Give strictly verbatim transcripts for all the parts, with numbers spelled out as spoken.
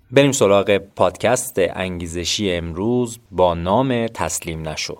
بریم سراغ پادکست انگیزشی امروز با نام تسلیم نشو.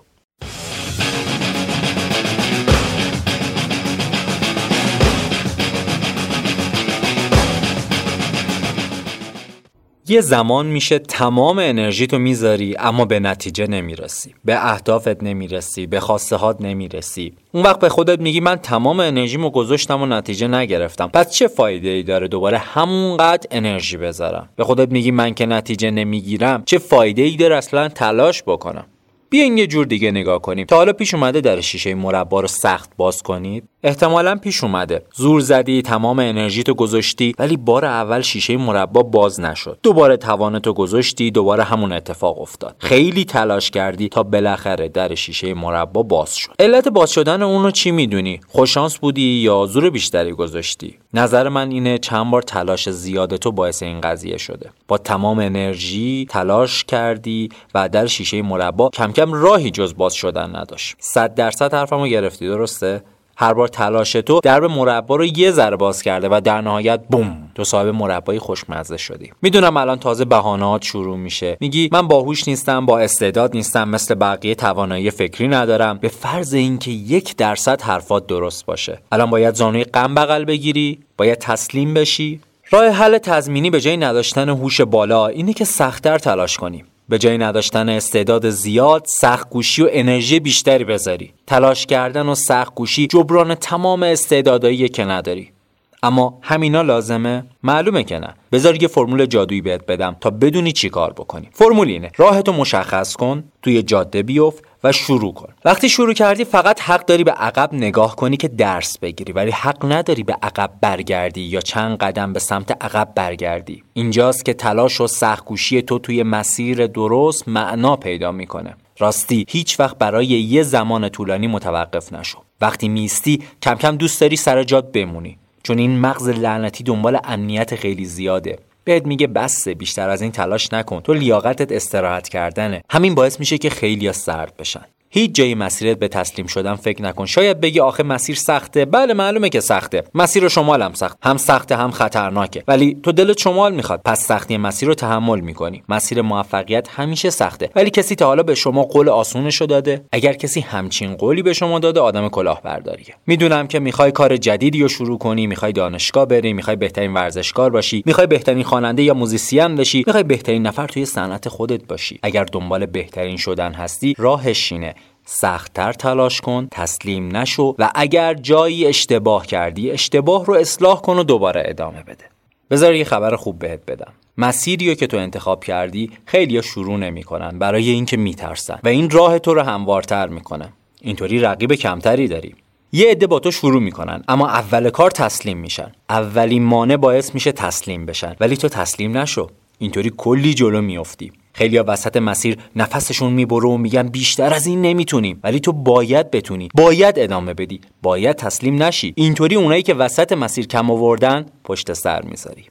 یه زمان میشه تمام انرژی تو میذاری اما به نتیجه نمیرسی، به اهدافت نمیرسی، به خواسته هات نمیرسی. اون وقت به خودت میگی من تمام انرژیمو گذاشتم و نتیجه نگرفتم، پس چه فایده ای داره دوباره همونقدر انرژی بذارم؟ به خودت میگی من که نتیجه نمیگیرم، چه فایده ای داره اصلا تلاش بکنم؟ بیاین یه جور دیگه نگاه کنیم. تا حالا پیش اومده در شیشه مربا رو سخت باز کنید؟ احتمالاً پیش اومده. زور زدی، تمام انرژیتو گذاشتی ولی بار اول شیشه مربا باز نشد. دوباره توانتو گذاشتی، دوباره همون اتفاق افتاد. خیلی تلاش کردی تا بالاخره در شیشه مربا باز شد. علت باز شدن اونو چی میدونی؟ خوششانس بودی یا زور بیشتری گذاشتی؟ نظر من اینه چند بار تلاش زیاد تو باعث این قضیه شده. با تمام انرژی تلاش کردی و در شیشه مربا کم کم راهی جز باز شدن نداشت. صد درصد حرفمو گرفتی، درسته؟ هر بار تلاش تو درب مربا رو یه ذره باز کرده و در نهایت بوم تو صاحب مربای خوشمزه شدی. میدونم الان تازه بهانه‌هات شروع میشه. میگی من باهوش نیستم، با استعداد نیستم، مثل بقیه توانایی فکری ندارم. به فرض اینکه یک درصد حرفات درست باشه، الان باید زانوی غم بغل بگیری؟ باید تسلیم بشی؟ راه حل تضمینی به جای نداشتن هوش بالا اینه که سخت‌تر تلاش کنیم. به جای نداشتن استعداد زیاد، سخت‌کوشی و انرژی بیشتری بذاری. تلاش کردن و سخت‌کوشی جبران تمام استعدادایی که نداری. اما همینا لازمه؟ معلومه که نه. بذار یه فرمول جادویی بهت بدم تا بدونی چی کار بکنی. فرمول اینه: راهتو مشخص کن، توی جاده بیفت و شروع کن. وقتی شروع کردی فقط حق داری به عقب نگاه کنی که درس بگیری، ولی حق نداری به عقب برگردی یا چند قدم به سمت عقب برگردی. اینجاست که تلاش و سخت‌کوشی تو توی مسیر درست معنا پیدا میکنه. راستی هیچ وقت برای یه زمان طولانی متوقف نشو. وقتی میستی کم کم دوست داری سر جات بمونی، چون این مغز لعنتی دنبال امنیت خیلی زیاده. بهت میگه بسه، بیشتر از این تلاش نکن، تو لیاقتت استراحت کردنه. همین باعث میشه که خیلیا سرد بشن. هیچ جای مسیرت به تسلیم شدن فکر نکن. شاید بگی آخه مسیر سخته. بله معلومه که سخته. مسیر شمال هم سخت، هم سخته هم خطرناکه، ولی تو دلت شمال میخواد، پس سختی مسیر رو تحمل میکنی. مسیر موفقیت همیشه سخته، ولی کسی تا حالا به شما قول آسونشو داده؟ اگر کسی همچین قولی به شما داده، آدم کلاهبرداریه. میدونم که میخوای کار جدیدی رو شروع کنی، میخوای دانشگاه بری، میخوای بهترین ورزشکار باشی، میخوای بهترین خواننده یا موزیسین بشی، میخوای بهترین نفر توی صنعت خودت باشی. اگر دنبال بهترین شدن هستی، راهش اینه: سخت‌تر تلاش کن، تسلیم نشو و اگر جایی اشتباه کردی، اشتباه رو اصلاح کن و دوباره ادامه بده. بذار یه خبر خوب بهت بدم. مسیریو که تو انتخاب کردی خیلیا شروع نمی‌کنن برای اینکه میترسن و این راه تو رو هموارتر میکنه. اینطوری رقیب کمتری داری. یه عده با تو شروع میکنن اما اول کار تسلیم میشن. اولین مانع باعث میشه تسلیم بشن، ولی تو تسلیم نشو. اینطوری کلی جلو میافتی. خیلیا وسط مسیر نفسشون میبره و میگن بیشتر از این نمیتونیم، ولی تو باید بتونی، باید ادامه بدی، باید تسلیم نشی. اینطوری اونایی که وسط مسیر کم آوردن پشت سر میذاری.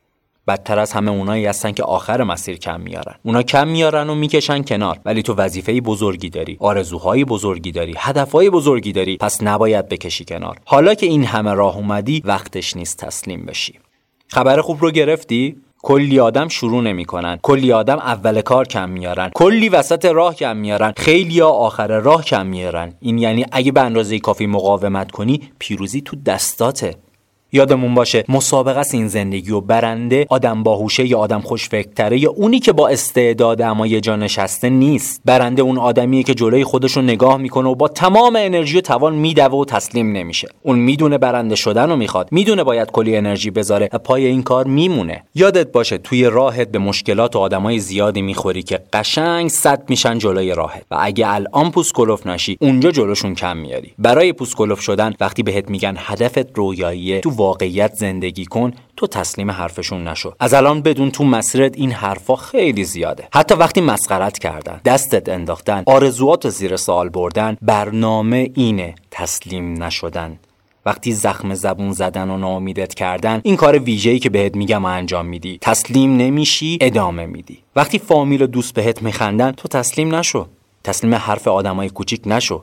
بدتر از همه اونایی هستن که آخر مسیر کم میارن. اونا کم میارن و میکشن کنار، ولی تو وظیفه‌ای بزرگی داری، آرزوهای بزرگی داری، هدفهای بزرگی داری، پس نباید بکشی کنار. حالا که این همه راه اومدی، وقتش نیست تسلیم بشی. خبر خوب رو گرفتی؟ کلی آدم شروع نمی کنن، کلی آدم اول کار کم میارن، کلی وسط راه کم میارن، خیلی ها آخر راه کم میارن. این یعنی اگه به اندازه کافی مقاومت کنی، پیروزی تو دستاته. یادمون باشه مسابقه است این زندگی و برنده آدم باهوشه یا آدم خوشفکرتره یا اونی که با استعداد اما یه جا نشسته نیست. برنده اون آدمیه که جلوی خودش رو نگاه میکنه و با تمام انرژی و توان میدوه و تسلیم نمیشه. اون میدونه برنده شدن رو میخواد، میدونه باید کلی انرژی بذاره و پای این کار میمونه. یادت باشه توی راهت به مشکلات و آدمای زیادی میخوری که قشنگ صد میشن جلوی راهت و اگه الان پوسکلوف نشی اونجا جلوشون کم میاری. برای پوسکلوف شدن وقتی بهت میگن هدفت رویاییه، تو واقعیت زندگی کن، تو تسلیم حرفشون نشو. از الان بدون تو مسیرت این حرفا خیلی زیاده. حتی وقتی مسخرت کردن، دستت انداختن، آرزوات زیر سوال بردن، برنامه اینه تسلیم نشدن. وقتی زخم زبون زدن و ناامیدت کردن، این کار ویژه‌ای که بهت میگم انجام میدی. تسلیم نمیشی، ادامه میدی. وقتی فامیل و دوست بهت میخندن، تو تسلیم نشو. تسلیم حرف آدمای کوچیک نشو.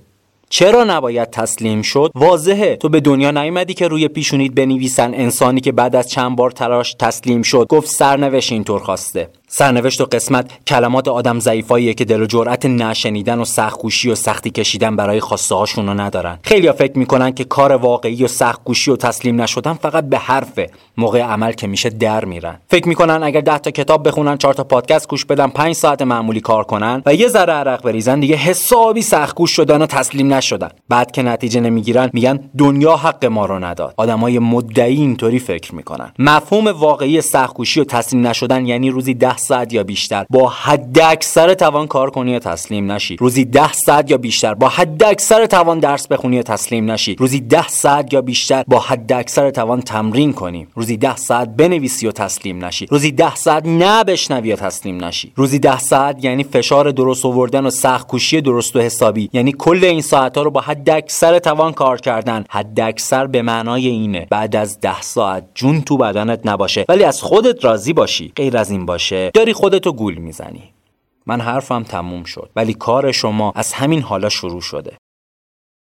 چرا نباید تسلیم شد؟ واضحه. تو به دنیا نیومدی که روی پیشونیت بنویسن انسانی که بعد از چند بار تلاش تسلیم شد گفت سرنوشت اینطور خواسته. سرنوشت و قسمت کلمات آدم ضعیفاییه که دل و جرأت نشنیدن و سخت‌کوشی و سختی کشیدن برای خواسته هاشون رو ندارن. خیلی‌ها فکر میکنن که کار واقعی و سخت‌کوشی و تسلیم نشدن فقط به حرفه، موقع عمل که میشه در میرن. فکر میکنن اگر ده تا کتاب بخونن، چهار تا پادکست گوش بدن، پنج ساعت معمولی کار کنن و یه ذره عرق بریزن دیگه حسابی سخت‌کوش شدن و تسلیم نشدن. بعد که نتیجه نمیگیرن میگن دنیا حق ما رو نداد. آدمای مدعی اینطوری فکر میکنن. مفهوم واقعی سخت‌کوشی و تسلیم نشدن یعنی روزی ده ساعت یا بیشتر با حد اکثر توان کار کنی و تسلیم نشی. روزی ده ساعت یا بیشتر با حد اکثر توان درس بخونی و تسلیم نشی. روزی ده ساعت یا بیشتر با حد اکثر توان تمرین کنی. روزی ده ساعت بنویسی و تسلیم نشی. روزی ده ساعت نبشنوی و تسلیم نشی. روزی ده ساعت یعنی فشار درست آوردن و سخت کوشی درست و حسابی، یعنی کل این ساعت‌ها رو با حد اکثر توان کار کردن. حد اکثر به معنای اینه بعد از ده ساعت جون تو بدنت نباشه ولی از خودت راضی باشی. غیر از این باشه داری خودتو گول میزنی. من حرفم تموم شد، ولی کار شما از همین حالا شروع شده.